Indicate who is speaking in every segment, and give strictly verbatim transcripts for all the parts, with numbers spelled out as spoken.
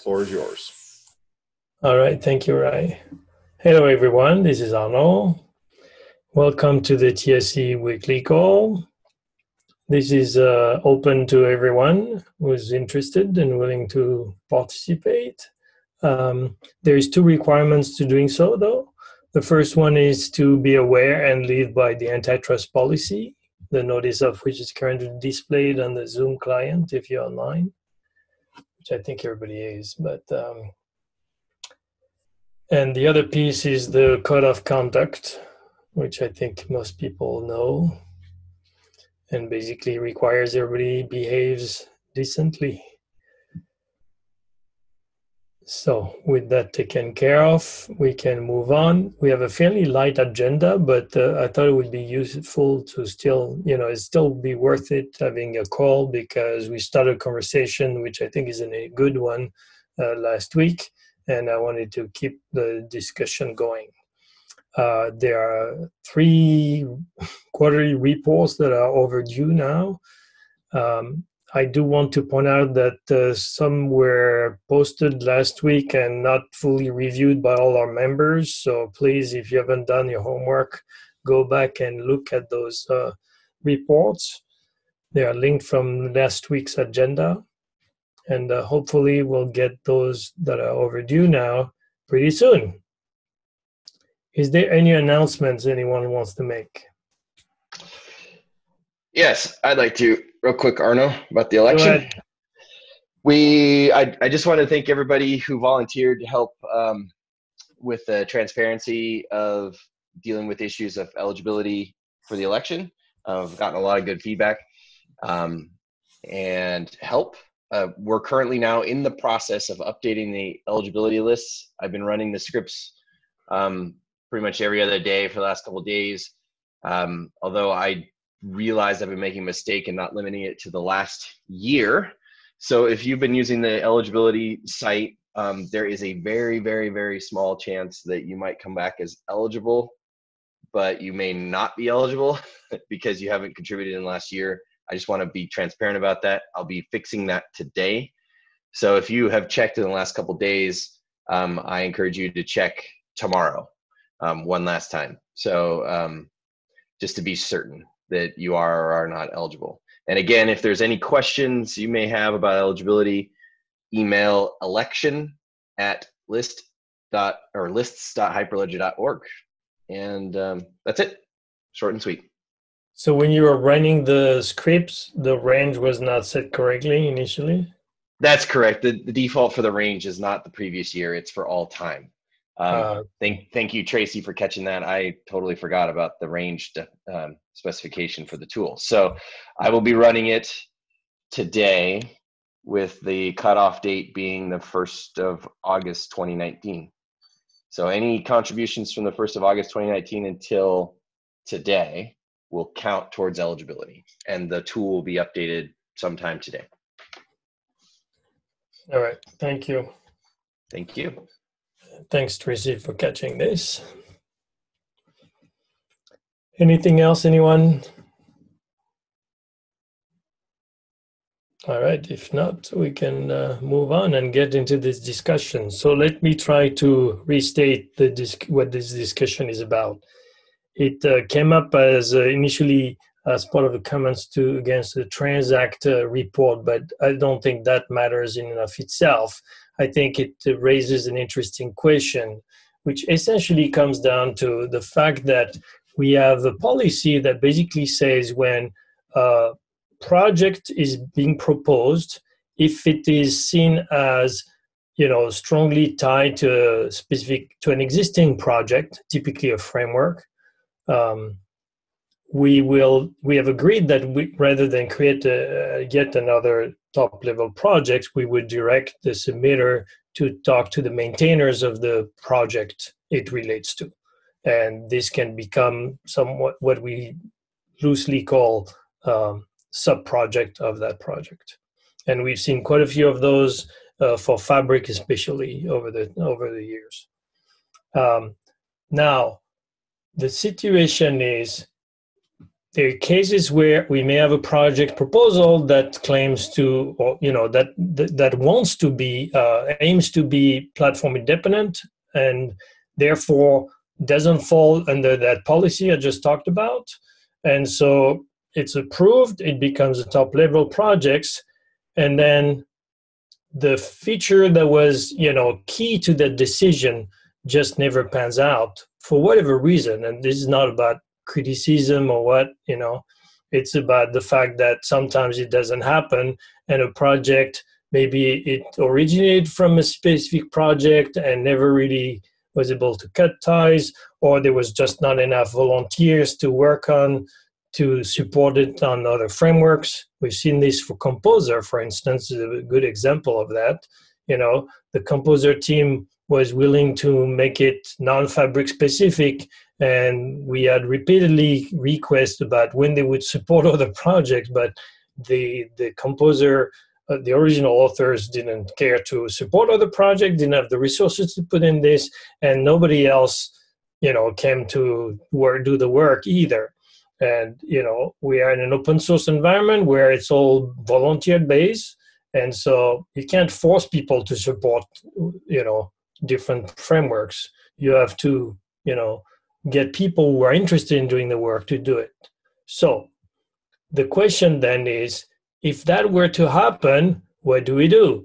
Speaker 1: floor is yours.
Speaker 2: All right, thank you, Rai. Hello, everyone. This is Arnaud. Welcome to the T S C weekly call. This is uh, open to everyone who is interested and willing to participate. Um, there is two requirements to doing so, though. The first one is to be aware and live by the antitrust policy, the notice of which is currently displayed on the Zoom client if you're online, which I think everybody is. But um, and the other piece is the code of conduct, which I think most people know, and basically requires everybody behaves decently. So with that taken care of, we can move on. We have a fairly light agenda, but uh, I thought it would be useful to still, you know, it still be worth it having a call, because we started a conversation, which I think is a good one, uh, last week, and I wanted to keep the discussion going. Uh, there are three quarterly reports that are overdue now. Um, I do want to point out that uh, some were posted last week and not fully reviewed by all our members. So please, if you haven't done your homework, go back and look at those uh, reports. They are linked from last week's agenda. And uh, hopefully we'll get those that are overdue now pretty soon. Is there any announcements anyone wants to make?
Speaker 3: Yes, I'd like to, real quick, Arnaud, about the election. We, I, I just want to thank everybody who volunteered to help um, with the transparency of dealing with issues of eligibility for the election. Uh, I've gotten a lot of good feedback um, and help. Uh, we're currently now in the process of updating the eligibility lists. I've been running the scripts um, pretty much every other day for the last couple of days. Um, although I realized I've been making a mistake in not limiting it to the last year. So if you've been using the eligibility site, um, there is a very, very, very small chance that you might come back as eligible, but you may not be eligible because you haven't contributed in the last year. I just want to be transparent about that. I'll be fixing that today. So if you have checked in the last couple of days, um, I encourage you to check tomorrow. Um, one last time. So um, just to be certain that you are or are not eligible. And again, if there's any questions you may have about eligibility, email election at list dot or lists dot hyperledger dot org. And um, that's it, short and sweet.
Speaker 2: So when you were running the scripts, the range was not set correctly initially?
Speaker 3: That's correct. The, the default for the range is not the previous year, it's for all time. Um, uh, thank, thank you, Tracy, for catching that. I totally forgot about the range um, specification for the tool. So I will be running it today with the cutoff date being the first of August twenty nineteen. So any contributions from the first of August twenty nineteen until today will count towards eligibility, and the tool will be updated sometime today.
Speaker 2: All right, thank you.
Speaker 3: Thank you.
Speaker 2: Thanks, Tracy, for catching this. Anything else, anyone? All right, if not, we can uh, move on and get into this discussion. So let me try to restate the disc what this discussion is about. It uh, came up as uh, initially as part of the comments to against the Transact uh, report, but I don't think that matters in and of itself. I think it uh, raises an interesting question, which essentially comes down to the fact that we have a policy that basically says when a project is being proposed, if it is seen as, you know, strongly tied to a specific to an existing project, typically a framework, um, we will we have agreed that we, rather than create a, yet another top level project, we would direct the submitter to talk to the maintainers of the project it relates to. And this can become somewhat what we loosely call um, sub-project of that project. And we've seen quite a few of those uh, for Fabric, especially over the over the years. Um, now, the situation is there are cases where we may have a project proposal that claims to, or you know, that that, that wants to be, uh, aims to be platform independent, and therefore doesn't fall under that policy I just talked about. And so it's approved, it becomes a top level projects, and then the feature that was, you know, key to that decision just never pans out for whatever reason. And this is not about criticism or what, you know, it's about the fact that sometimes it doesn't happen, and a project, maybe it originated from a specific project and never really was able to cut ties, or there was just not enough volunteers to work on to support it on other frameworks. We've seen this for Composer, for instance, is a good example of that. You know, the Composer team was willing to make it non-Fabric specific, and we had repeatedly requests about when they would support other projects, but the the Composer, uh, the original authors didn't care to support other projects, didn't have the resources to put in this, and nobody else, you know, came to work, do the work either. And, you know, we are in an open source environment where it's all volunteer based. And so you can't force people to support, you know, different frameworks. You have to, you know, get people who are interested in doing the work to do it. So the question then is, if that were to happen, what do we do?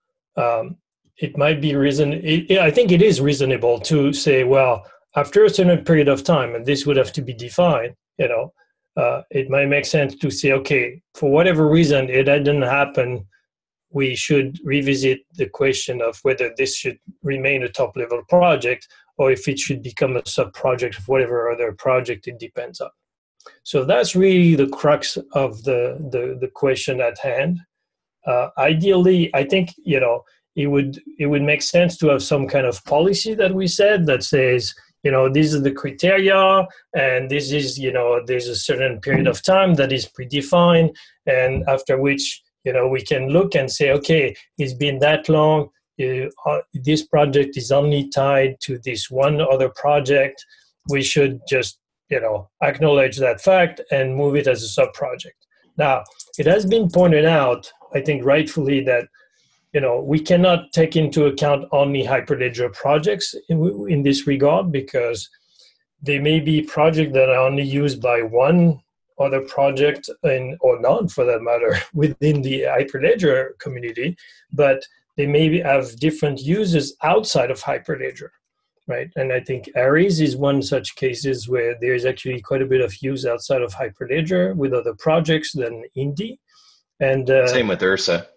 Speaker 2: Um, it might be reason. It, I think it is reasonable to say, well, after a certain period of time, and this would have to be defined, you know, uh, it might make sense to say, okay, for whatever reason it didn't happen, we should revisit the question of whether this should remain a top-level project or if it should become a sub-project of whatever other project it depends on. So that's really the crux of the, the, the question at hand. Uh, ideally, I think, you know, it would it would make sense to have some kind of policy that we said that says, you know, these are the criteria, and this is, you know, there's a certain period of time that is predefined, and after which, you know, we can look and say, okay, it's been that long, uh, this project is only tied to this one other project. We should just, you know, acknowledge that fact and move it as a sub-project. Now, it has been pointed out, I think rightfully, that, you know, we cannot take into account only Hyperledger projects in, in this regard, because they may be projects that are only used by one other project, and, or none for that matter, within the Hyperledger community, but they may have different uses outside of Hyperledger, right? And I think Aries is one such cases where there is actually quite a bit of use outside of Hyperledger with other projects than Indy. And uh,
Speaker 3: same with Ursa.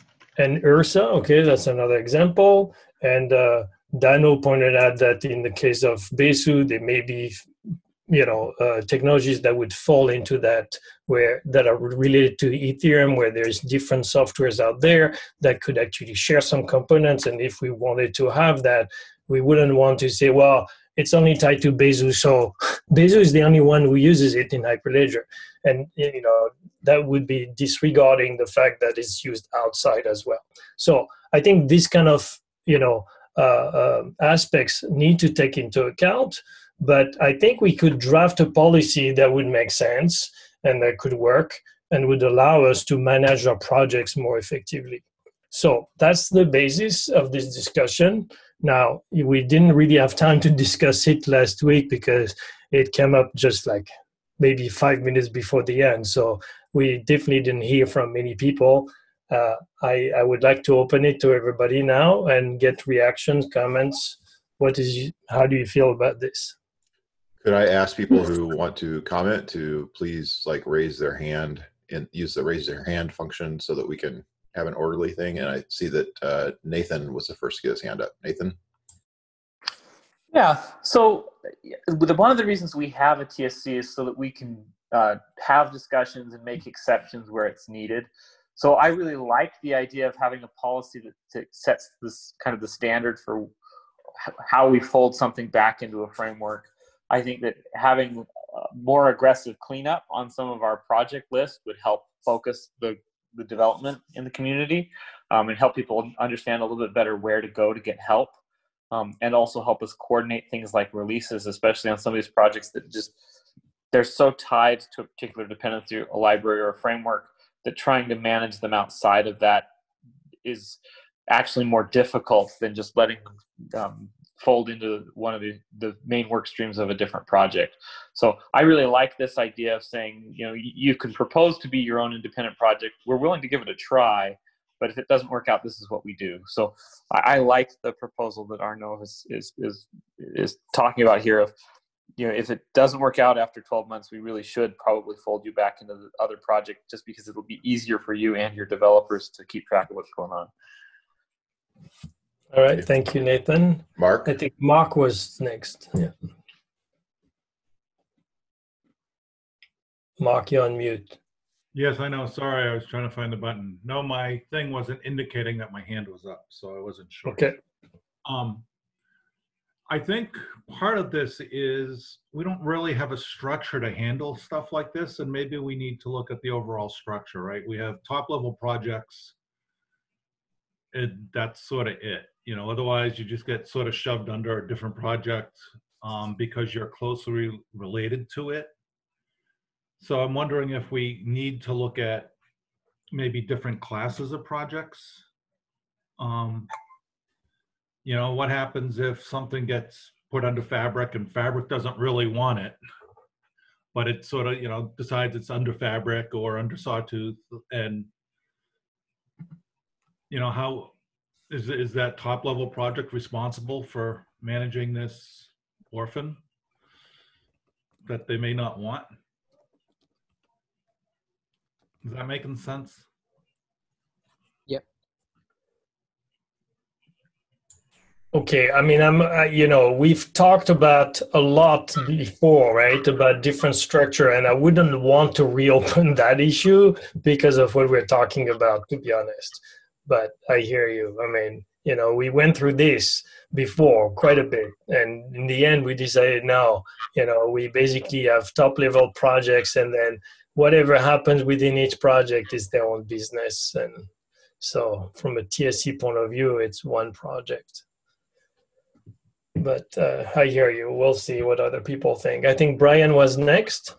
Speaker 2: And Ursa, okay, that's another example. And uh, Dano pointed out that in the case of Besu, there may be, you know, uh, technologies that would fall into that, where that are related to Ethereum, where there's different softwares out there that could actually share some components. And if we wanted to have that, we wouldn't want to say, well, it's only tied to Besu, so Besu is the only one who uses it in Hyperledger. And, you know, that would be disregarding the fact that it's used outside as well. So I think this kind of, you know, uh, uh, aspects need to take into account, but I think we could draft a policy that would make sense and that could work and would allow us to manage our projects more effectively. So that's the basis of this discussion. Now, we didn't really have time to discuss it last week because it came up just like maybe five minutes before the end. So we definitely didn't hear from many people. Uh, I, I would like to open it to everybody now and get reactions, comments. What is, how do you feel about this?
Speaker 1: Could I ask people who want to comment to please like raise their hand and use the raise their hand function so that we can have an orderly thing? And I see that uh, Nathan was the first to get his hand up. Nathan?
Speaker 4: Yeah, so one of the reasons we have a T S C is so that we can uh, have discussions and make exceptions where it's needed. So I really like the idea of having a policy that, that sets this kind of the standard for how we fold something back into a framework. I think that having uh, more aggressive cleanup on some of our project lists would help focus the, the development in the community um, and help people understand a little bit better where to go to get help. Um, and also help us coordinate things like releases, especially on some of these projects that just they're so tied to a particular dependency, a library or a framework, that trying to manage them outside of that is actually more difficult than just letting them um, fold into one of the, the main work streams of a different project. So I really like this idea of saying, you know, you, you can propose to be your own independent project. We're willing to give it a try, but if it doesn't work out, this is what we do. So I, I like the proposal that Arno is, is, is, is talking about here of, you know, if it doesn't work out after twelve months, we really should probably fold you back into the other project, just because it'll be easier for you and your developers to keep track of what's going on.
Speaker 2: All right, thank you, Nathan.
Speaker 1: Mark?
Speaker 2: I think Mark was next. Yeah. Mark, you're on mute.
Speaker 5: Yes, I know. Sorry, I was trying to find the button. No, my thing wasn't indicating that my hand was up, so I wasn't sure.
Speaker 2: Okay.
Speaker 5: Um, I think part of this is we don't really have a structure to handle stuff like this, and maybe we need to look at the overall structure, right? We have top-level projects, and that's sort of it. You know, otherwise you just get sort of shoved under a different project um, because you're closely related to it. So I'm wondering if we need to look at maybe different classes of projects. Um, you know, what happens if something gets put under Fabric and Fabric doesn't really want it, but it sort of, you know, decides it's under Fabric or under Sawtooth, and, you know, how is, is that top level project responsible for managing this orphan that they may not want? Is that making sense?
Speaker 6: Yep.
Speaker 2: Okay, I mean, I'm, uh, you know, we've talked about a lot before, right, about different structure, and I wouldn't want to reopen that issue because of what we're talking about, to be honest. But I hear you. I mean, you know, we went through this before quite a bit, and in the end, we decided, no, you know, we basically have top-level projects, and then whatever happens within each project is their own business. And so from a T S C point of view, it's one project. But uh, I hear you. We'll see what other people think. I think Brian was next.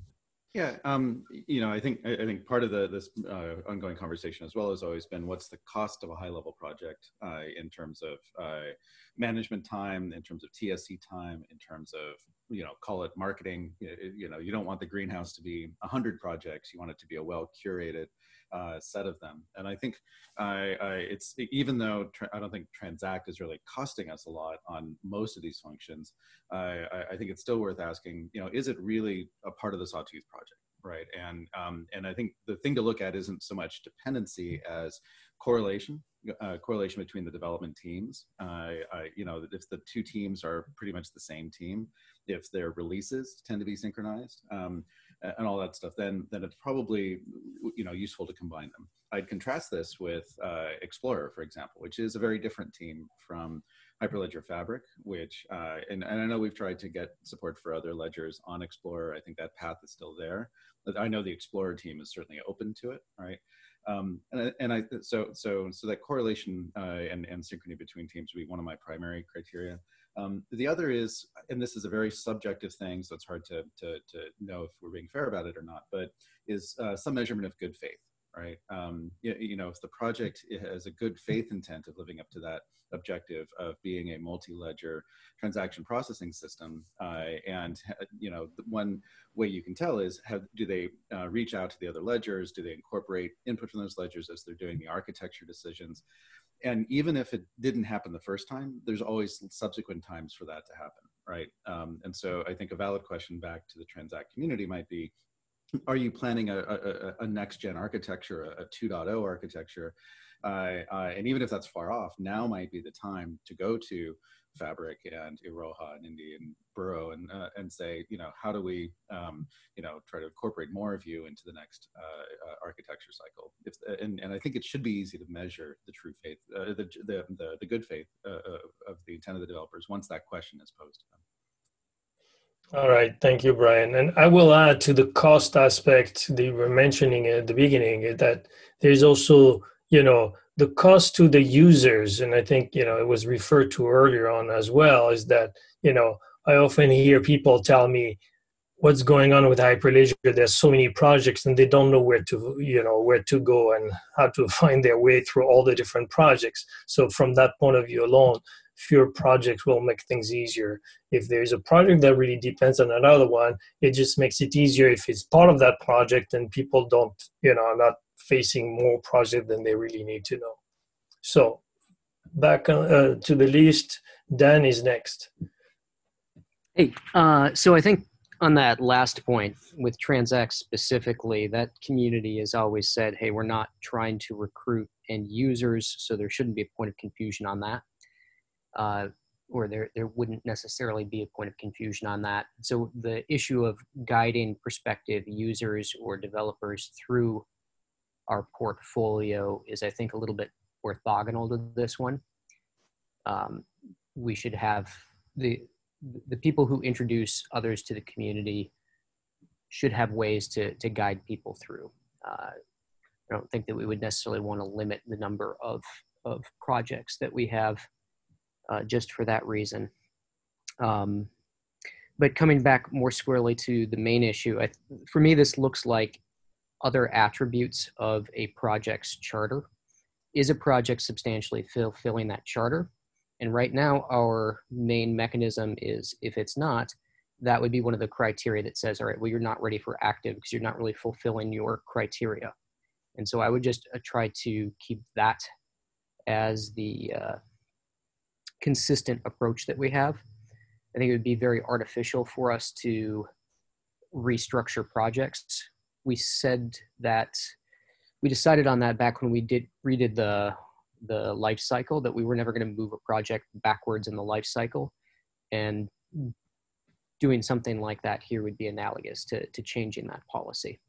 Speaker 7: Yeah, um, you know, I think I think part of the this uh, ongoing conversation as well has always been what's the cost of a high-level project uh, in terms of uh, management time, in terms of T S C time, in terms of, you know, call it marketing. You, you know, you don't want the greenhouse to be a hundred projects. You want it to be a well-curated uh, set of them. And I think I, I, it's, even though I don't think Transact is really costing us a lot on most of these functions, I, I think it's still worth asking, you know, is it really a part of the Sawtooth project, right? And, um, and I think the thing to look at isn't so much dependency as correlation. Uh, correlation between the development teams. Uh, I, you know, if the two teams are pretty much the same team, if their releases tend to be synchronized, um, and all that stuff, then then it's probably, you know, useful to combine them. I'd contrast this with uh, Explorer, for example, which is a very different team from Hyperledger Fabric, which, uh, and, and I know we've tried to get support for other ledgers on Explorer. I think that path is still there. But I know the Explorer team is certainly open to it, right? Um, and, and I, so, so, so that correlation uh, and, and synchrony between teams would be one of my primary criteria. Um, the other is, and this is a very subjective thing, so it's hard to, to, to know if we're being fair about it or not, but is uh, some measurement of good faith, right? Um, you, you know, if the project has a good faith intent of living up to that objective of being a multi-ledger transaction processing system, uh, and, you know, the one way you can tell is, have, do they uh, reach out to the other ledgers? Do they incorporate input from those ledgers as they're doing the architecture decisions? And even if it didn't happen the first time, there's always subsequent times for that to happen, right? Um, and so I think a valid question back to the Transact community might be, are you planning a, a, a next-gen architecture, a two point oh architecture? Uh, uh, and even if that's far off, now might be the time to go to Fabric and Iroha and Indy and Burrow and uh, and say, you know, how do we, um, you know, try to incorporate more of you into the next uh, uh, architecture cycle? If, and, and I think it should be easy to measure the true faith, uh, the, the, the, the good faith uh, of the intent of the developers once that question is posed to them.
Speaker 2: All right, thank you, Brian. And I will add to the cost aspect that you were mentioning at the beginning is that there's also, you know, the cost to the users, and I think, you know, it was referred to earlier on as well, is that, you know, I often hear people tell me, what's going on with Hyperledger. There's so many projects and they don't know where to, you know, where to go and how to find their way through all the different projects. So from that point of view alone, fewer projects will make things easier. If there's a project that really depends on another one, it just makes it easier if it's part of that project and people don't, you know, are not facing more projects than they really need to know. So back uh, to the list, Dan is next.
Speaker 6: Hey, uh, so I think on that last point with TransX specifically, that community has always said, hey, we're not trying to recruit end users, so there shouldn't be a point of confusion on that. Uh, or there, there wouldn't necessarily be a point of confusion on that. So the issue of guiding prospective users or developers through our portfolio is, I think, a little bit orthogonal to this one. Um, we should have the, the people who introduce others to the community should have ways to, to guide people through. Uh, I don't think that we would necessarily want to limit the number of, of projects that we have uh, just for that reason. Um, but coming back more squarely to the main issue, I, for me, this looks like other attributes of a project's charter. Is a project substantially fulfilling that charter? And right now, our main mechanism is, if it's not, that would be one of the criteria that says, all right, well, you're not ready for active because you're not really fulfilling your criteria. And so I would just uh, try to keep that as the uh, consistent approach that we have. I think it would be very artificial for us to restructure projects. We said that, we decided on that back when we did redid the the life cycle, that we were never going to move a project backwards in the life cycle, and doing something like that here would be analogous to, to changing that policy.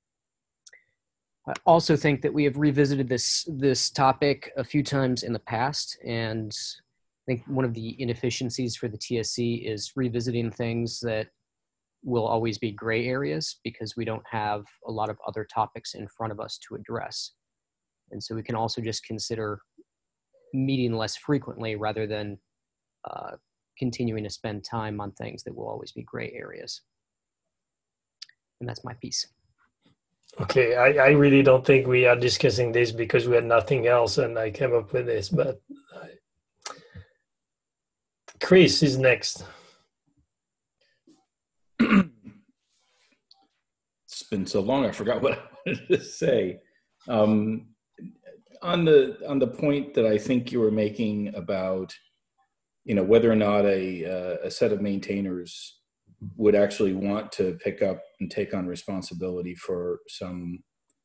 Speaker 6: I also think that we have revisited this, this topic a few times in the past, and I think one of the inefficiencies for the T S C is revisiting things that will always be gray areas because we don't have a lot of other topics in front of us to address. And so we can also just consider meeting less frequently rather than uh, continuing to spend time on things that will always be gray areas. And that's my piece.
Speaker 2: Okay, I, I really don't think we are discussing this because we had nothing else and I came up with this, but I... Chris is next.
Speaker 8: It's been so long, I forgot what I wanted to say. Um, on the on the point that I think you were making about, you know, whether or not a uh, a set of maintainers would actually want to pick up and take on responsibility for some,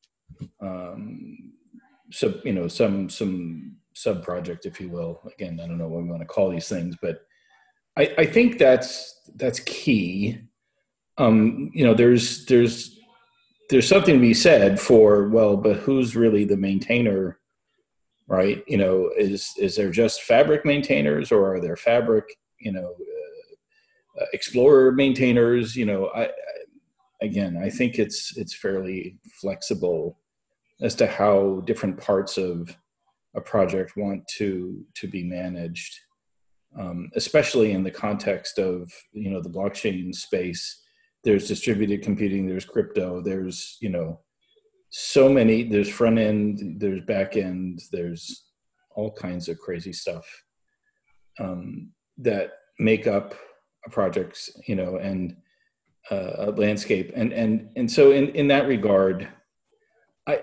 Speaker 8: um, sub, you know, some some sub project, if you will. Again, I don't know what we want to call these things, but I, I think that's that's key. Um, you know, there's there's there's something to be said for, well, but who's really the maintainer, right? You know, is is there just Fabric maintainers, or are there Fabric, you know, uh, uh, Explorer maintainers? You know, I, I again, I think it's it's fairly flexible as to how different parts of a project want to to be managed, um, especially in the context of, you know, the blockchain space. There's distributed computing, there's crypto, there's, you know, so many, there's front end, there's back end, there's all kinds of crazy stuff um, that make up a project's, you know, and uh, a landscape. And, and, and so in, in that regard, I,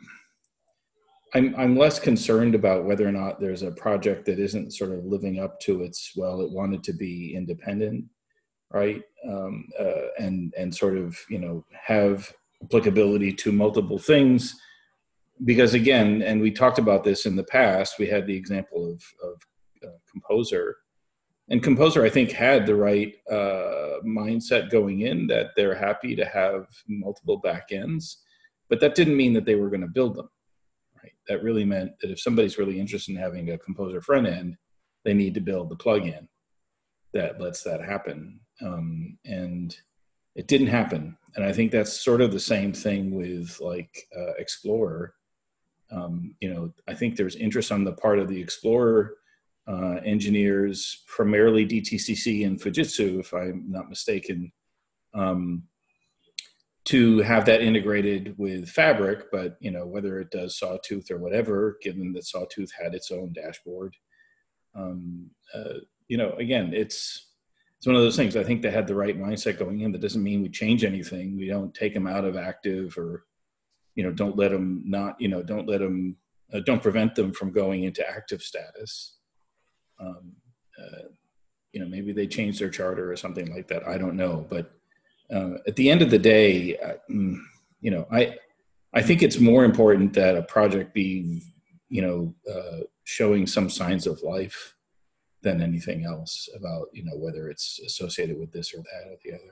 Speaker 8: I'm, I'm less concerned about whether or not there's a project that isn't sort of living up to its, well, it wanted to be independent, right? Um, uh, and, and sort of, you know, have applicability to multiple things. Because again, and we talked about this in the past, we had the example of, of uh, Composer. And Composer, I think, had the right uh, mindset going in, that they're happy to have multiple backends, but that didn't mean that they were going to build them, right? That really meant that if somebody's really interested in having a Composer front end, they need to build the plugin that lets that happen. Um, and it didn't happen. And I think that's sort of the same thing with like uh, Explorer. Um, you know, I think there's interest on the part of the Explorer uh, engineers, primarily D T C C and Fujitsu, if I'm not mistaken, um, to have that integrated with Fabric, but you know, whether it does Sawtooth or whatever, given that Sawtooth had its own dashboard, um, uh, you know, again, it's it's one of those things. I think they had the right mindset going in. That doesn't mean we change anything. We don't take them out of active, or you know, don't let them not, you know, don't let them, uh, don't prevent them from going into active status. Um, uh, you know, maybe they change their charter or something like that. I don't know, but. Uh, at the end of the day, uh, you know, I I think it's more important that a project be, you know, uh, showing some signs of life than anything else about, you know, whether it's associated with this or that or the other.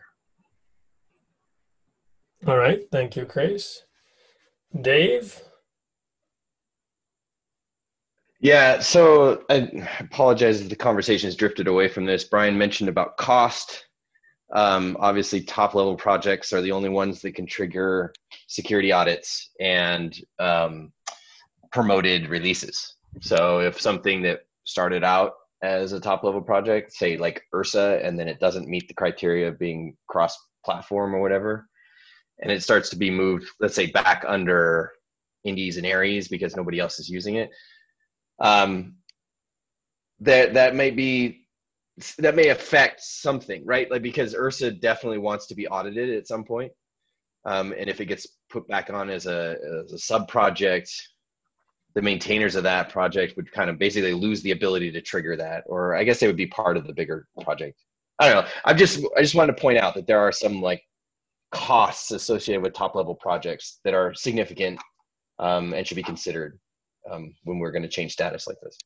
Speaker 2: All right. Thank you, Chris. Dave?
Speaker 3: Yeah, so I apologize if the conversation has drifted away from this. Brian mentioned about cost. Um, obviously, top-level projects are the only ones that can trigger security audits and um, promoted releases. So if something that started out as a top-level project, say like Ursa, and then it doesn't meet the criteria of being cross-platform or whatever, and it starts to be moved, let's say, back under Indies and Aries because nobody else is using it, um, that that may be that may affect something, right? Like, because Ursa definitely wants to be audited at some point. Um, and if it gets put back on as a, as a sub project, the maintainers of that project would kind of basically lose the ability to trigger that, or I guess they would be part of the bigger project. I don't know. I'm just, I just wanted to point out that there are some like costs associated with top level projects that are significant um, and should be considered um, when we're going to change status like this.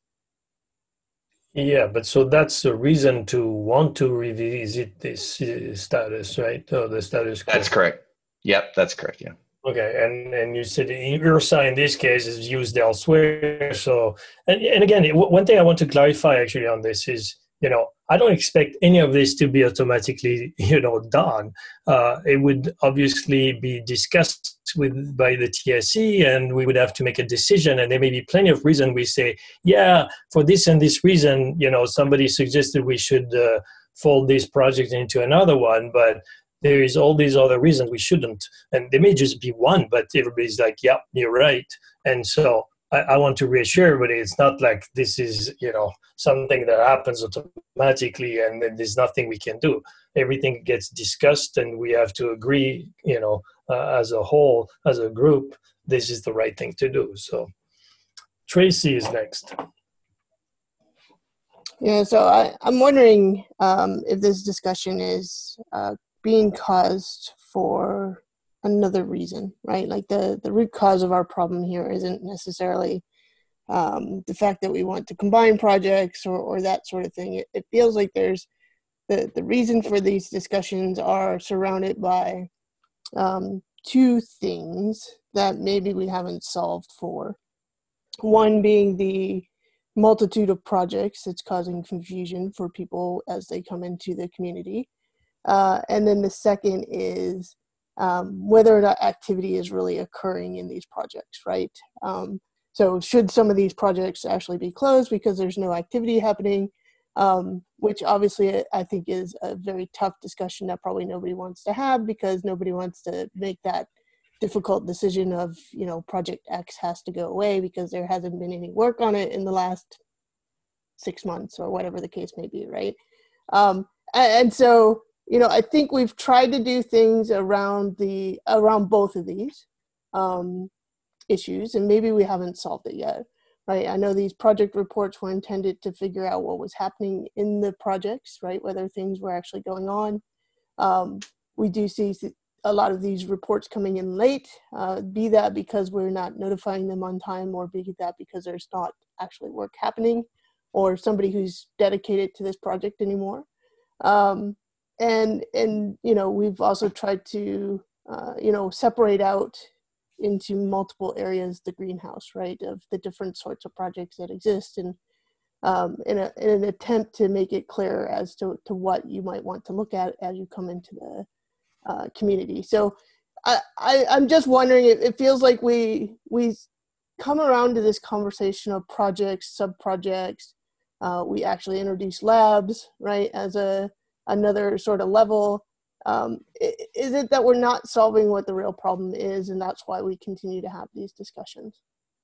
Speaker 2: Yeah, but so that's the reason to want to revisit this uh, status, right? Or the status quo.
Speaker 3: That's correct. Yep, that's correct. Yeah.
Speaker 2: Okay, and and you said Ursa in this case is used elsewhere. So, and and again, one thing I want to clarify actually on this is, you know, I don't expect any of this to be automatically, you know, done. Uh, it would obviously be discussed with by the T S C, and we would have to make a decision. And there may be plenty of reason we say, yeah, for this and this reason, you know, somebody suggested we should uh, fold this project into another one, but there is all these other reasons we shouldn't. And there may just be one, but everybody's like, yeah, you're right. And so I, I want to reassure everybody, it's not like this is, you know, something that happens automatically and then there's nothing we can do. Everything gets discussed and we have to agree, you know, uh, as a whole, as a group, this is the right thing to do. So Tracy is next.
Speaker 9: Yeah, so I, I'm wondering um, if this discussion is uh, being caused for another reason, right? Like the, the root cause of our problem here isn't necessarily um, the fact that we want to combine projects or, or that sort of thing. It, it feels like there's the, the reason for these discussions are surrounded by um, two things that maybe we haven't solved for. One being the multitude of projects that's causing confusion for people as they come into the community. Uh, and then the second is um, whether or not activity is really occurring in these projects, right? Um, so should some of these projects actually be closed because there's no activity happening, um, which obviously I think is a very tough discussion that probably nobody wants to have because nobody wants to make that difficult decision of, you know, project X has to go away because there hasn't been any work on it in the last six months or whatever the case may be, right? Um, and, and so, you know, I think we've tried to do things around the around both of these um, issues, and maybe we haven't solved it yet, right? I know these project reports were intended to figure out what was happening in the projects, right? Whether things were actually going on. Um, we do see a lot of these reports coming in late, uh, be that because we're not notifying them on time, or be that because there's not actually work happening, or somebody who's dedicated to this project anymore. Um, and, and, you know, we've also tried to, uh, you know, separate out into multiple areas the greenhouse, right, of the different sorts of projects that exist, and um, in, a, in an attempt to make it clear as to, to what you might want to look at as you come into the uh, community. So I, I, I'm just wondering, it, it feels like we, we come around to this conversation of projects, sub-projects. Uh, we actually introduced labs, right, as a another sort of level. Um, is it that we're not solving what the real problem is, and that's why we continue to have these discussions?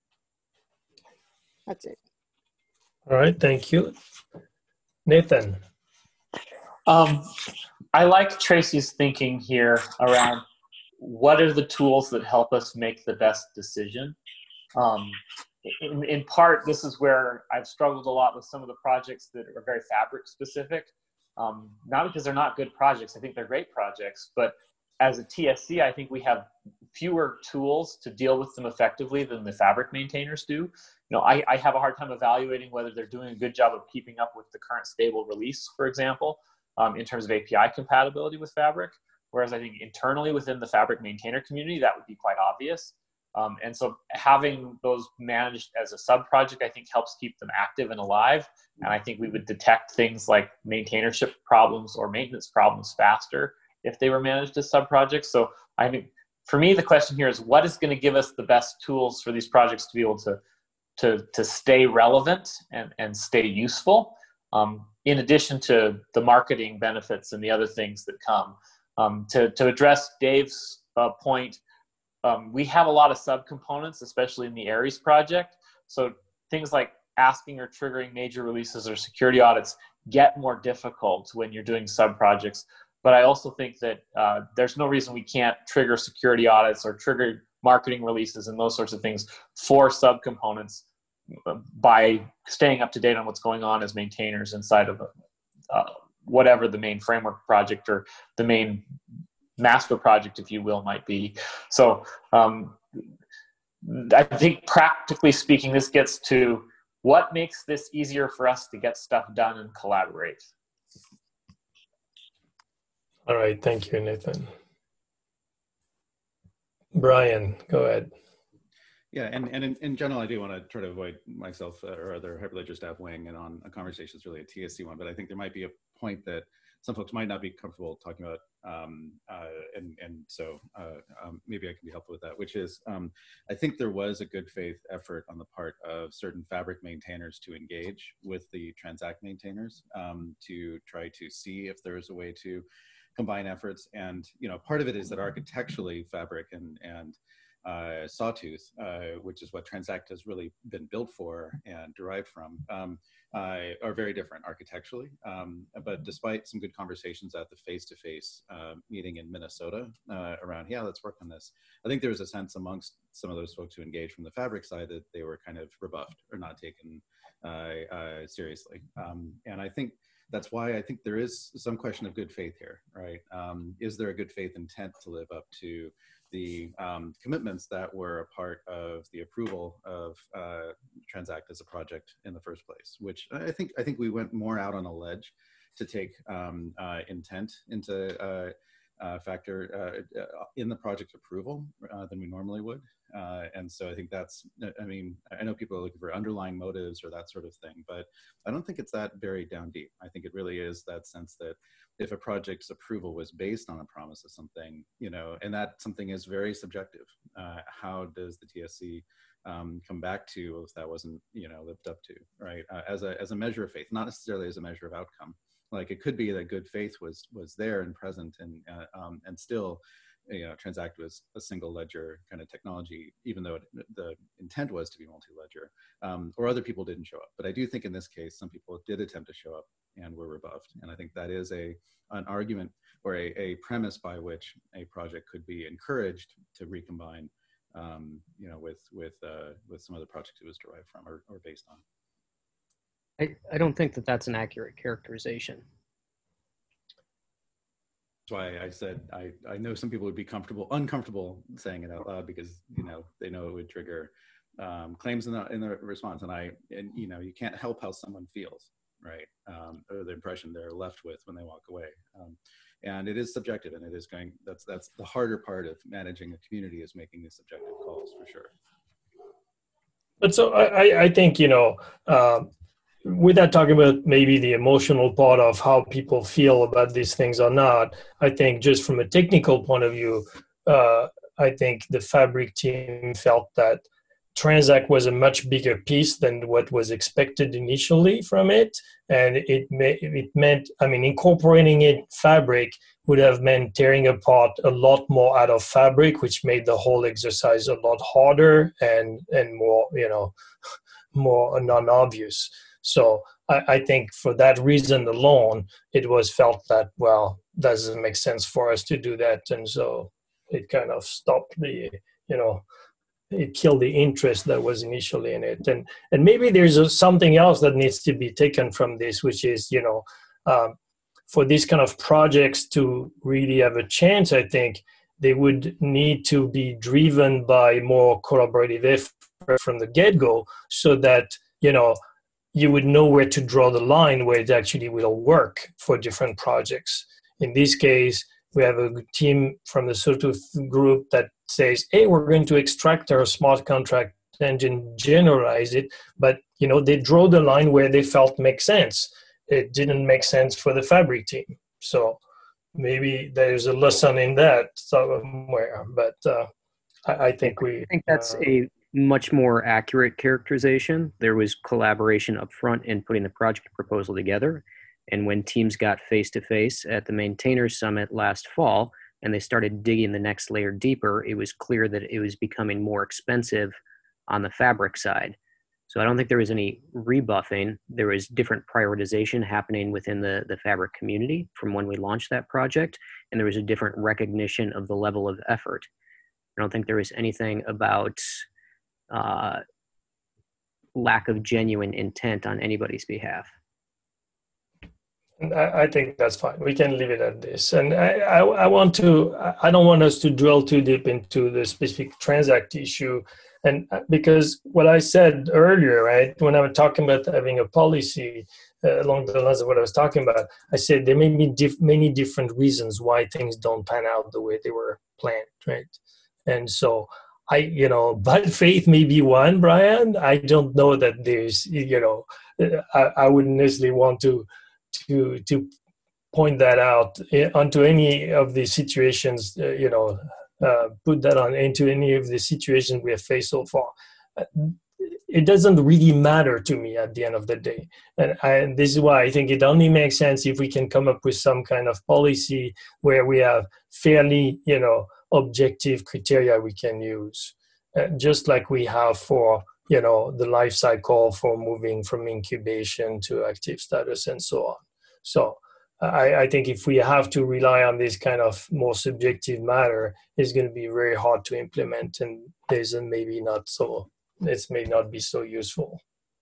Speaker 9: That's it.
Speaker 2: All right, thank you. Nathan.
Speaker 4: Um, I like Tracy's thinking here around what are the tools that help us make the best decision. Um, in, in part, this is where I've struggled a lot with some of the projects that are very fabric specific. Um, not because they're not good projects, I think they're great projects, but as a T S C, I think we have fewer tools to deal with them effectively than the fabric maintainers do. You know, I, I have a hard time evaluating whether they're doing a good job of keeping up with the current stable release, for example, um, in terms of A P I compatibility with fabric. Whereas I think internally within the fabric maintainer community, that would be quite obvious. Um, and so having those managed as a sub-project, I think helps keep them active and alive. And I think we would detect things like maintainership problems or maintenance problems faster if they were managed as sub-projects. So I mean, for me, the question here is what is going to give us the best tools for these projects to be able to, to, to stay relevant and, and stay useful, um, in addition to the marketing benefits and the other things that come. Um, to, to address Dave's uh, point, Um, we have a lot of subcomponents, especially in the Aries project. So things like asking or triggering major releases or security audits get more difficult when you're doing sub-projects. But I also think that uh, there's no reason we can't trigger security audits or trigger marketing releases and those sorts of things for subcomponents by staying up to date on what's going on as maintainers inside of uh, whatever the main framework project or the main master project, if you will, might be. So um, I think practically speaking, this gets to what makes this easier for us to get stuff done and collaborate.
Speaker 2: All right, thank you, Nathan. Brian, go ahead.
Speaker 7: Yeah, and, and in, in general, I do want to try to avoid myself uh, or other Hyperledger staff weighing in on a conversation that's really a T S C one, but I think there might be a point that some folks might not be comfortable talking about, um, uh, and, and so uh, um, maybe I can be helpful with that, which is, um, I think there was a good faith effort on the part of certain fabric maintainers to engage with the Transact maintainers um, to try to see if there's a way to combine efforts. And, you know, part of it is that architecturally fabric and, and uh, Sawtooth, uh, which is what Transact has really been built for and derived from, um, Uh, are very different architecturally. Um, but despite some good conversations at the face-to-face uh, meeting in Minnesota uh, around, yeah, let's work on this, I think there was a sense amongst some of those folks who engaged from the fabric side that they were kind of rebuffed or not taken uh, uh, seriously. Um, and I think that's why I think there is some question of good faith here, right? Um, is there a good faith intent to live up to the um, commitments that were a part of the approval of uh, Transact as a project in the first place, which I think I think we went more out on a ledge to take um, uh, intent into uh, uh, factor uh, in the project approval uh, than we normally would. Uh, and so I think that's, I mean, I know people are looking for underlying motives or that sort of thing, but I don't think it's that very down deep. I think it really is that sense that if a project's approval was based on a promise of something, you know, and that something is very subjective, uh, how does the T S C um, come back to if that wasn't, you know, lived up to, right? Uh, as a as a measure of faith, not necessarily as a measure of outcome. Like it could be that good faith was was there and present, and uh, um, and still, you know, Transact was a single ledger kind of technology, even though it, the intent was to be multi-ledger, um, or other people didn't show up. But I do think in this case, some people did attempt to show up and were rebuffed. And I think that is a an argument or a, a premise by which a project could be encouraged to recombine, um, you know, with with uh, with some of the projects it was derived from or, or based on.
Speaker 6: I, I don't think that that's an accurate characterization.
Speaker 7: That's why I said I, I know some people would be comfortable, uncomfortable saying it out loud because, you know, they know it would trigger um, claims in the, in the response. And I, and, you know, you can't help how someone feels, right? Um, or the impression they're left with when they walk away. Um, and it is subjective, and it is going, that's, that's the harder part of managing a community, is making these subjective calls for sure.
Speaker 2: But so I, I think, you know, um, without talking about maybe the emotional part of how people feel about these things or not, I think just from a technical point of view, uh, I think the Fabric team felt that Transact was a much bigger piece than what was expected initially from it. And it, may, it meant, I mean, incorporating it Fabric would have meant tearing apart a lot more out of Fabric, which made the whole exercise a lot harder and, and more, you know, more non-obvious. So I, I think for that reason alone, it was felt that, well, doesn't make sense for us to do that. And so it kind of stopped the, you know, it killed the interest that was initially in it. And and maybe there's a, something else that needs to be taken from this, which is, you know, um, for these kind of projects to really have a chance, I think they would need to be driven by more collaborative effort from the get-go, so that, you know, you would know where to draw the line where it actually will work for different projects. In this case, we have a team from the Sawtooth group that says, hey, we're going to extract our smart contract engine, generalize it, but, you know, they draw the line where they felt makes sense. It didn't make sense for the Fabric team. So maybe there's a lesson in that somewhere, but uh, I, I think we...
Speaker 6: I think that's
Speaker 2: uh,
Speaker 6: a much more accurate characterization. There was collaboration up front in putting the project proposal together. And when teams got face-to-face at the Maintainers Summit last fall, and they started digging the next layer deeper, it was clear that it was becoming more expensive on the Fabric side. So I don't think there was any rebuffing. There was different prioritization happening within the, the Fabric community from when we launched that project, and there was a different recognition of the level of effort. I don't think there was anything about uh, lack of genuine intent on anybody's behalf.
Speaker 2: I think that's fine. We can leave it at this. And I, I, I want to, I don't want us to drill too deep into the specific Transact issue. And because what I said earlier, right, when I was talking about having a policy uh, along the lines of what I was talking about, I said there may be diff- many different reasons why things don't pan out the way they were planned, right? And so I, you know, bad faith may be one, Brian. I don't know that there's, you know, I, I wouldn't necessarily want to, to to point that out onto any of the situations, uh, you know, uh, put that on into any of the situations we have faced so far. It doesn't really matter to me at the end of the day. And, I, and this is why I think it only makes sense if we can come up with some kind of policy where we have fairly, you know, objective criteria we can use, uh, just like we have for, you know, the life cycle for moving from incubation to active status and so on. So I, I think if we have to rely on this kind of more subjective matter, it's going to be very hard to implement, and there's a maybe not so, it may not be so useful.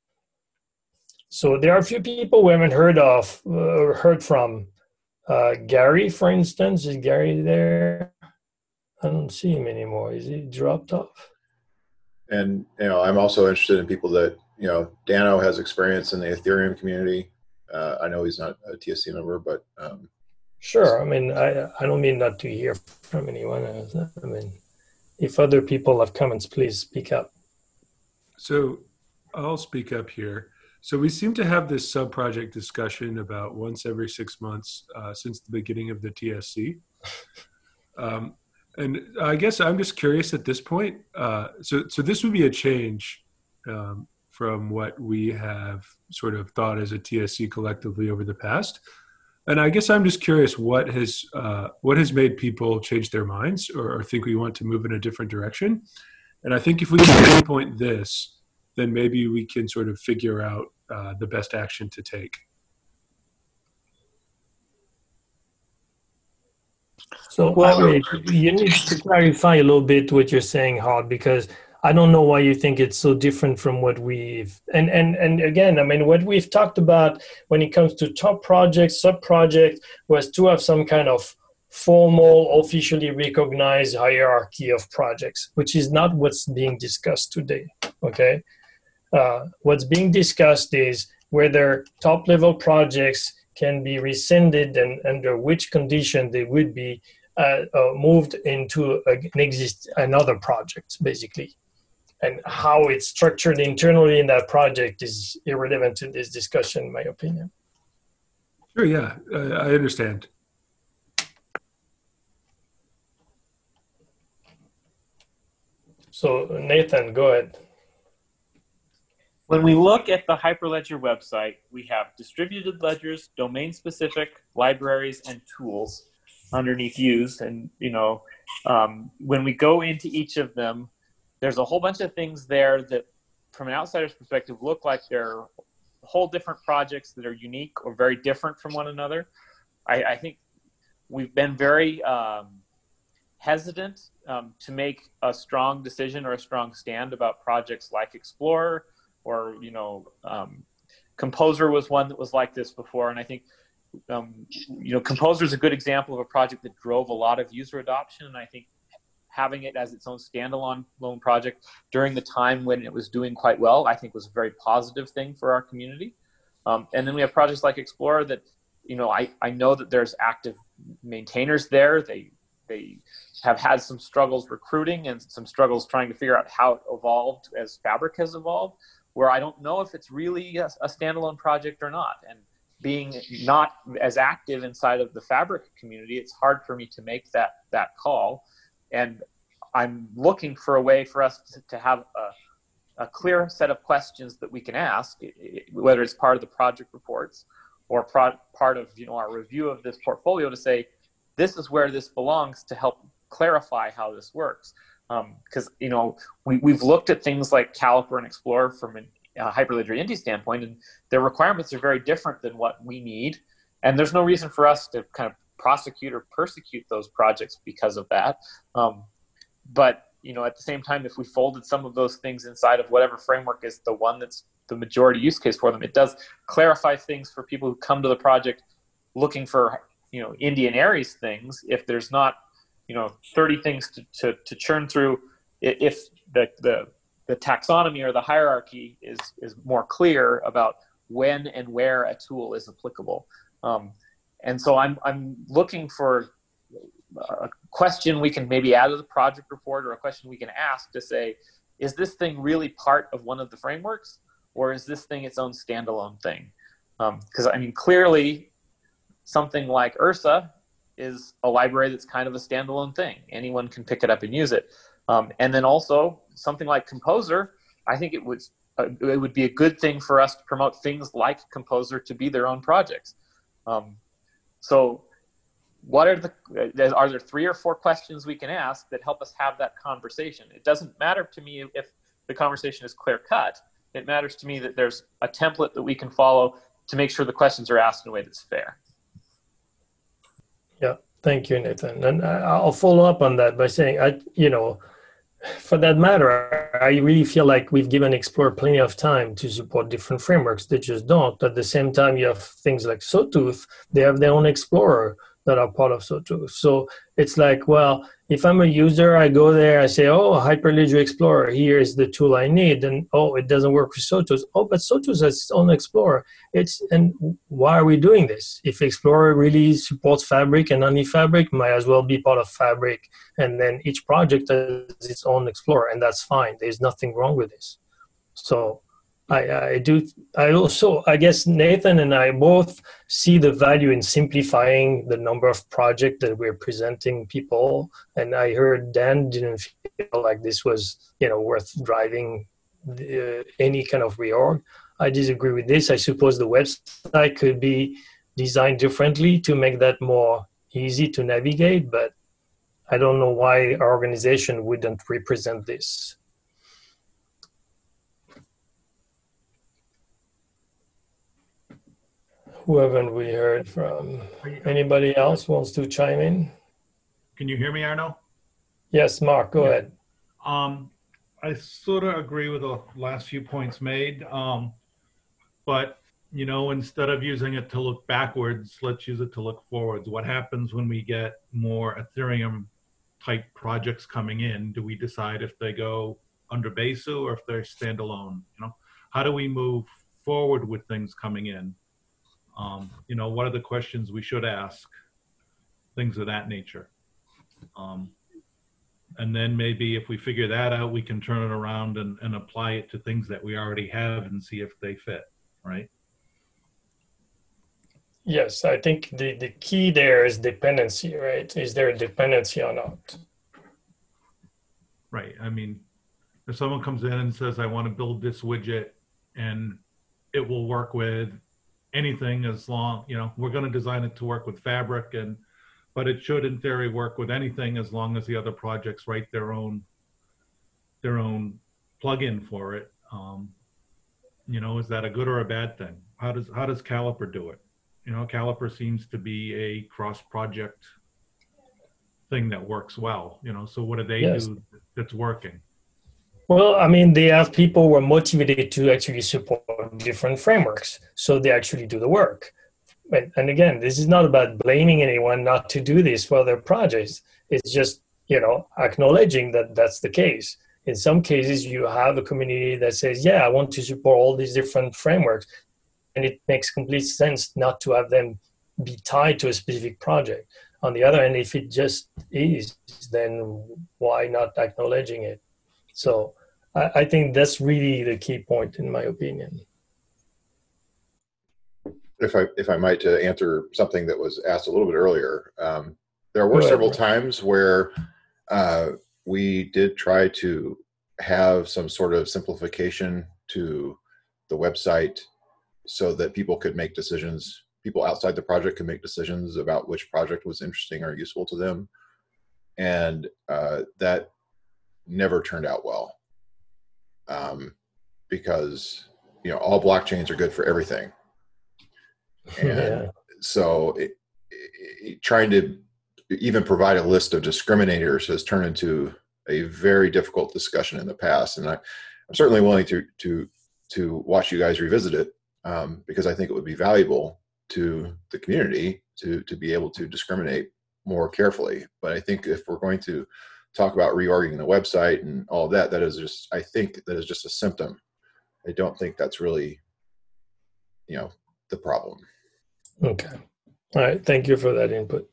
Speaker 2: So there are a few people we haven't heard of, uh, heard from. Uh, Gary, for instance, is Gary there? I don't see him anymore. Is he dropped off?
Speaker 1: And, you know, I'm also interested in people that, you know, Dano has experience in the Ethereum community. Uh, I know he's not a T S C member, but. Um,
Speaker 2: sure. I mean, I, I don't mean not to hear from anyone. I mean, if other people have comments, please speak up.
Speaker 10: So I'll speak up here. So we seem to have this sub-project discussion about once every six months uh, since the beginning of the T S C. Um, And I guess I'm just curious at this point. Uh, so, so this would be a change um, from what we have sort of thought as a T S C collectively over the past. And I guess I'm just curious what has uh, what has made people change their minds or, or think we want to move in a different direction. And I think if we can pinpoint this, then maybe we can sort of figure out uh, the best action to take.
Speaker 2: So well, I mean, you need to clarify a little bit what you're saying, Hod, because I don't know why you think it's so different from what we've, and, and, and again, I mean, what we've talked about when it comes to top projects, sub-projects, was to have some kind of formal, officially recognized hierarchy of projects, which is not what's being discussed today, okay? Uh, what's being discussed is whether top-level projects can be rescinded and under which condition they would be uh, uh, moved into a, an exist another project, basically. And how it's structured internally in that project is irrelevant to this discussion, in my opinion.
Speaker 10: Sure, yeah, uh, I understand.
Speaker 2: So Nathan, go ahead.
Speaker 4: When we look at the Hyperledger website, we have distributed ledgers, domain-specific libraries, and tools underneath used. And, you know, um, when we go into each of them, there's a whole bunch of things there that, from an outsider's perspective, look like they're whole different projects that are unique or very different from one another. I, I think we've been very um, hesitant um, to make a strong decision or a strong stand about projects like Explorer, or, you know, um, Composer was one that was like this before. And I think, um, you know, Composer is a good example of a project that drove a lot of user adoption. And I think having it as its own standalone loan project during the time when it was doing quite well, I think was a very positive thing for our community. Um, and then we have projects like Explorer that, you know, I, I know that there's active maintainers there. They, they have had some struggles recruiting and some struggles trying to figure out how it evolved as Fabric has evolved, where I don't know if it's really a, a standalone project or not. And being not as active inside of the Fabric community, it's hard for me to make that, that call. And I'm looking for a way for us to, to have a, a clear set of questions that we can ask, whether it's part of the project reports or pro, part of, you know, our review of this portfolio, to say, this is where this belongs, to help clarify how this works. Because, um, you know, we, we've looked at things like Caliper and Explorer from a uh, Hyperledger Indy standpoint, and their requirements are very different than what we need. And there's no reason for us to kind of prosecute or persecute those projects because of that. Um, but, you know, at the same time, if we folded some of those things inside of whatever framework is the one that's the majority use case for them, it does clarify things for people who come to the project looking for, you know, Indy and Aries things. If there's not, you know, thirty things to, to, to churn through, if the, the, the taxonomy or the hierarchy is, is more clear about when and where a tool is applicable. Um, and so I'm, I'm looking for a question we can maybe add to the project report, or a question we can ask to say, is this thing really part of one of the frameworks, or is this thing its own standalone thing? Because, um, I mean, clearly something like Ursa is a library that's kind of a standalone thing. Anyone can pick it up and use it. Um, and then also something like Composer, I think it would, uh, it would be a good thing for us to promote things like Composer to be their own projects. Um, so what are the, are there three or four questions we can ask that help us have that conversation? It doesn't matter to me if the conversation is clear cut. It matters to me that there's a template that we can follow to make sure the questions are asked in a way that's fair.
Speaker 2: Yeah, thank you, Nathan. And I'll follow up on that by saying, I, you know, for that matter, I really feel like we've given Explorer plenty of time to support different frameworks. They just don't. At the same time, you have things like Sawtooth. They have their own Explorer that are part of Sawtooth. So it's like, well, if I'm a user, I go there, I say, oh, Hyperledger Explorer, here is the tool I need. And, oh, it doesn't work with Sawtooth. Oh, but Sawtooth has its own Explorer. It's, and why are we doing this? If Explorer really supports Fabric and only Fabric, might as well be part of Fabric. And then each project has its own Explorer, and that's fine. There's nothing wrong with this. So I, I do, I also, I guess Nathan and I both see the value in simplifying the number of projects that we're presenting people. And I heard Dan didn't feel like this was, you know, worth driving the, uh, any kind of reorg. I disagree with this. I suppose the website could be designed differently to make that more easy to navigate, but I don't know why our organization wouldn't represent this. Who haven't we heard from? Anybody else wants to chime in?
Speaker 5: Can you hear me, Arno?
Speaker 2: Yes, Mark, go
Speaker 5: yeah.
Speaker 2: ahead.
Speaker 5: Um, I sort of agree with the last few points made, um, but, you know, instead of using it to look backwards, let's use it to look forwards. What happens when we get more Ethereum type projects coming in? Do we decide if they go under Besu or if they're standalone? You know, how do we move forward with things coming in? Um, you know, what are the questions we should ask? Things of that nature. Um, and then maybe if we figure that out, we can turn it around and, and apply it to things that we already have and see if they fit, right?
Speaker 2: Yes, I think the, the key there is dependency, right? Is there a dependency or not?
Speaker 5: Right. I mean, if someone comes in and says, I want to build this widget and it will work with anything as long, you know, we're going to design it to work with Fabric, and but it should in theory work with anything as long as the other projects write their own their own plugin for it. Um, you know, is that a good or a bad thing? How does how does Caliper do it? You know, Caliper seems to be a cross-project thing that works well. You know, so what do they
Speaker 2: Yes.
Speaker 5: do that's working?
Speaker 2: Well, I mean, they have people who are motivated to actually support different frameworks, so they actually do the work. And, and again, this is not about blaming anyone not to do this for their projects. It's just, you know, acknowledging that that's the case. In some cases, you have a community that says, yeah, I want to support all these different frameworks. And it makes complete sense not to have them be tied to a specific project. On the other hand, if it just is, then why not acknowledging it? So I, I think that's really the key point, in my opinion.
Speaker 1: If I if I might to answer something that was asked a little bit earlier, um, there were
Speaker 2: Go ahead,
Speaker 1: several
Speaker 2: Brian.
Speaker 1: times where uh, we did try to have some sort of simplification to the website so that people could make decisions. People outside the project could make decisions about which project was interesting or useful to them, and uh, that never turned out well. Um, because you know all blockchains are good for everything. And
Speaker 2: Yeah.
Speaker 1: so it, it, trying to even provide a list of discriminators has turned into a very difficult discussion in the past. And I, I'm certainly willing to, to, to watch you guys revisit it um, because I think it would be valuable to the community to, to be able to discriminate more carefully. But I think if we're going to talk about reorging the website and all of that, that is just, I think that is just a symptom. I don't think that's really, you know, the problem.
Speaker 2: Okay. All right. Thank you for that input.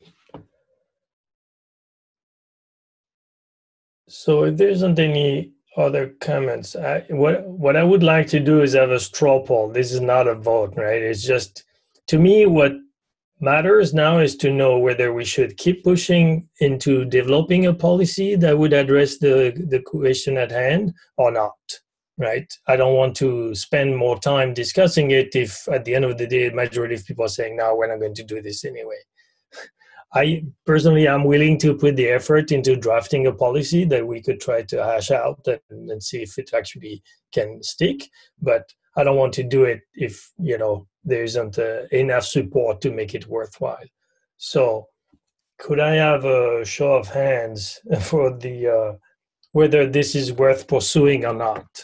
Speaker 2: So if there isn't any other comments, I, what what I would like to do is have a straw poll. This is not a vote, right? It's just, to me, what matters now is to know whether we should keep pushing into developing a policy that would address the, the question at hand or not. Right? I don't want to spend more time discussing it if at the end of the day, the majority of people are saying, no, we're not going to do this anyway. I personally am willing to put the effort into drafting a policy that we could try to hash out and, and see if it actually can stick. But I don't want to do it if, you know, there isn't uh, enough support to make it worthwhile. So could I have a show of hands for the uh, whether this is worth pursuing or not?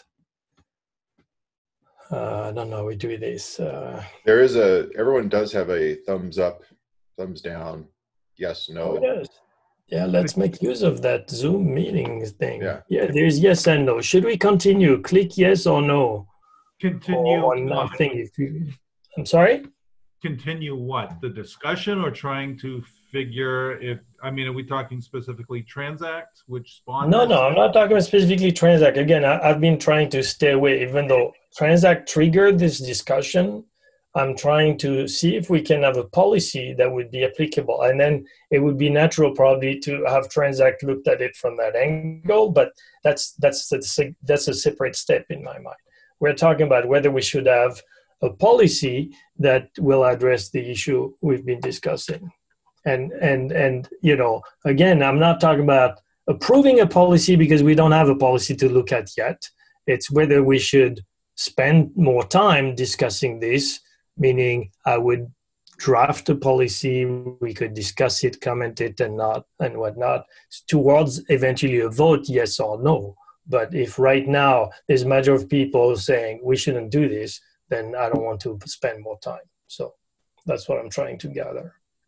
Speaker 2: Uh, I don't know. We do this. Uh,
Speaker 1: There is a, everyone does have a thumbs up, thumbs down, yes, no.
Speaker 2: oh, yes. Yeah, let's make use of that Zoom meeting thing.
Speaker 1: Yeah.
Speaker 2: Yeah, there's yes and no. Should we continue? Click yes or no.
Speaker 5: Continue
Speaker 2: Or
Speaker 5: what?
Speaker 2: nothing. If you, I'm sorry?
Speaker 5: Continue what? The discussion, or trying to figure if, I mean, are we talking specifically Transact, which spawned
Speaker 2: No,
Speaker 5: this?
Speaker 2: no, I'm not talking about specifically Transact. Again, I, I've been trying to stay away, even though Transact triggered this discussion. I'm trying to see if we can have a policy that would be applicable. And then it would be natural probably to have Transact looked at it from that angle, but that's, that's, a, that's a separate step in my mind. We're talking about whether we should have a policy that will address the issue we've been discussing. And, and, and, you know, again, I'm not talking about approving a policy because we don't have a policy to look at yet. It's whether we should spend more time discussing this, meaning I would draft a policy, we could discuss it, comment it, and not, and whatnot, towards eventually a vote, yes or no. But if right now there's a majority of people saying we shouldn't do this, then I don't want to spend more time. So that's what I'm trying to gather.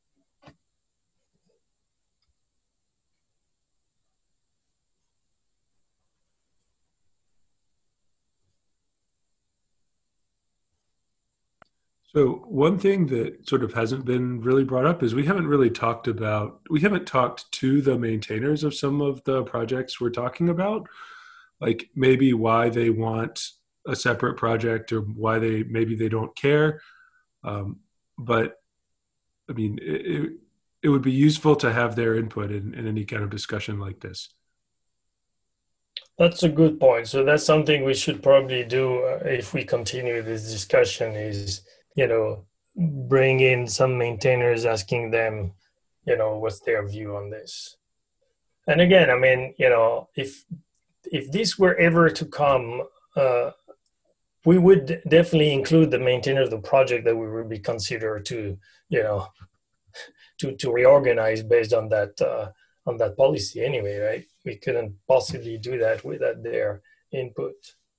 Speaker 10: So one thing that sort of hasn't been really brought up is we haven't really talked about, we haven't talked to the maintainers of some of the projects we're talking about, like maybe why they want a separate project or why they, maybe they don't care. Um, but I mean, it, it would be useful to have their input in, in any kind of discussion like this.
Speaker 2: That's a good point. So that's something we should probably do uh, if we continue this discussion is, you know, bring in some maintainers, asking them, you know, what's their view on this. And again, I mean, you know, if if this were ever to come, uh, we would definitely include the maintainer of the project that we would be considered to, you know, to, to reorganize based on that uh, on that policy anyway, right? We couldn't possibly do that without their input.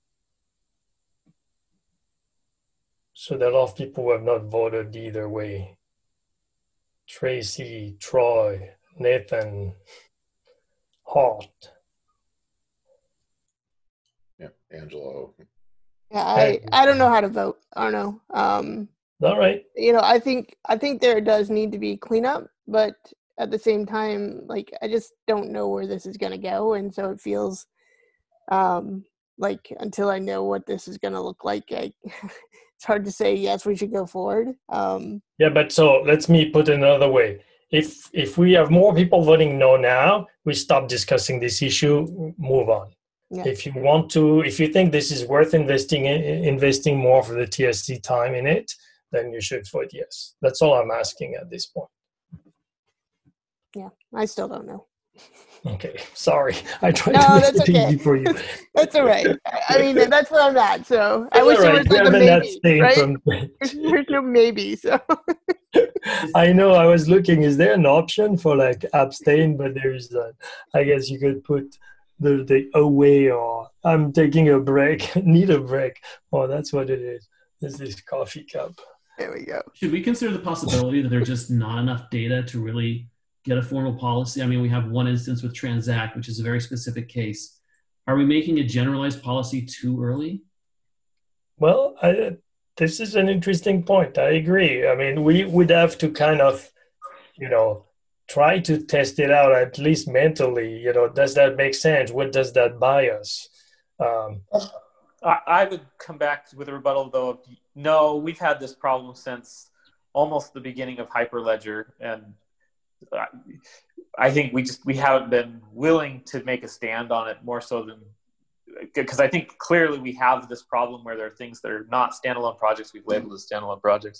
Speaker 2: So there are a lot of people who have not voted either way. Tracy, Troy, Nathan, Hart.
Speaker 1: Yeah, Angelo.
Speaker 9: Yeah, I, I don't know how to vote. I don't know. Um,
Speaker 2: All right.
Speaker 9: You know, I think I think there does need to be cleanup, but at the same time, like I just don't know where this is gonna go, and so it feels um, like until I know what this is gonna look like, I, it's hard to say yes, we should go forward. Um,
Speaker 2: yeah, but so let's me put it another way. If if we have more people voting no now, we stop discussing this issue, move on. Yeah. If you want to, if you think this is worth investing in, investing more for the T S C time in it, then you should vote yes. That's all I'm asking at this point.
Speaker 9: Yeah, I still don't know.
Speaker 2: Okay, sorry. I tried
Speaker 9: no,
Speaker 2: to make
Speaker 9: that's
Speaker 2: it
Speaker 9: okay.
Speaker 2: easy for you.
Speaker 9: That's all right. I mean, that's where I'm at. So I wish
Speaker 2: right.
Speaker 9: there was like a maybe, right?
Speaker 2: From...
Speaker 9: There's no maybe. So
Speaker 2: I know. I was looking. Is there an option for like abstain? But there is that. I guess you could put the the away or I'm taking a break. Need a break. Oh, that's what it is. This is this coffee cup.
Speaker 9: There we go.
Speaker 11: Should we consider the possibility that there's just not enough data to really get a formal policy? I mean, we have one instance with Transact, which is a very specific case. Are we making a generalized policy too early?
Speaker 2: Well, I, this is an interesting point. I agree. I mean, we would have to kind of, you know, try to test it out at least mentally. You know, does that make sense? What does that buy us? Um,
Speaker 4: I, I would come back with a rebuttal, though. Of, no, we've had this problem since almost the beginning of Hyperledger, and I, I think we just we haven't been willing to make a stand on it more so than because I think clearly we have this problem where there are things that are not standalone projects we've labeled as standalone projects.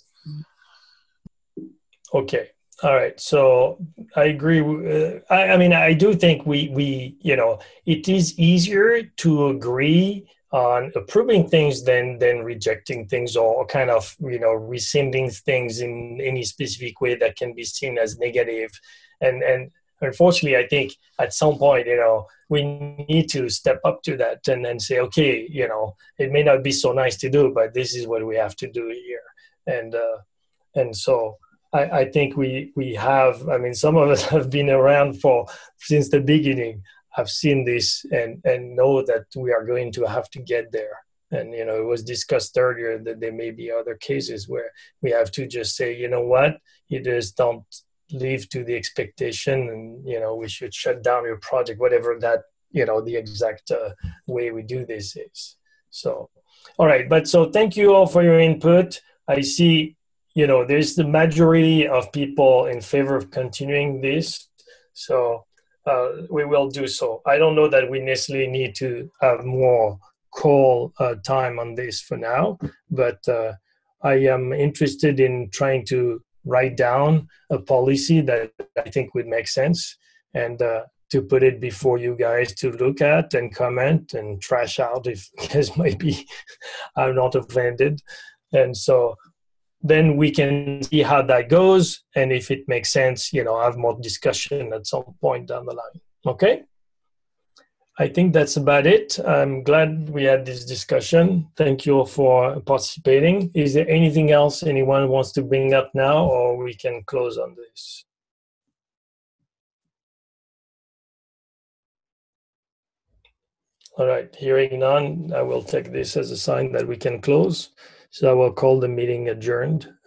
Speaker 2: Okay. All right. So I agree. Uh, I, I mean, I do think we, we, you know, it is easier to agree on approving things than, than rejecting things or kind of, you know, rescinding things in any specific way that can be seen as negative. And, and unfortunately, I think at some point, you know, we need to step up to that and then say, okay, you know, it may not be so nice to do, but this is what we have to do here. And, uh, and so, I, I think we, we have, I mean, some of us have been around for since the beginning, have seen this and, and know that we are going to have to get there. And, you know, it was discussed earlier that there may be other cases where we have to just say, you know what, you just don't live to the expectation and, you know, we should shut down your project, whatever that, you know, the exact uh, way we do this is. So, all right. But so thank you all for your input. I see, you know, there's the majority of people in favor of continuing this. So uh, we will do so. I don't know that we necessarily need to have more call uh, time on this for now, but uh, I am interested in trying to write down a policy that I think would make sense and uh, to put it before you guys to look at and comment and trash out if because maybe I'm not offended. And so then we can see how that goes. And if it makes sense, you know, have more discussion at some point down the line. Okay. I think that's about it. I'm glad we had this discussion. Thank you all for participating. Is there anything else anyone wants to bring up now, or we can close on this? All right, hearing none, I will take this as a sign that we can close. So I will call the meeting adjourned.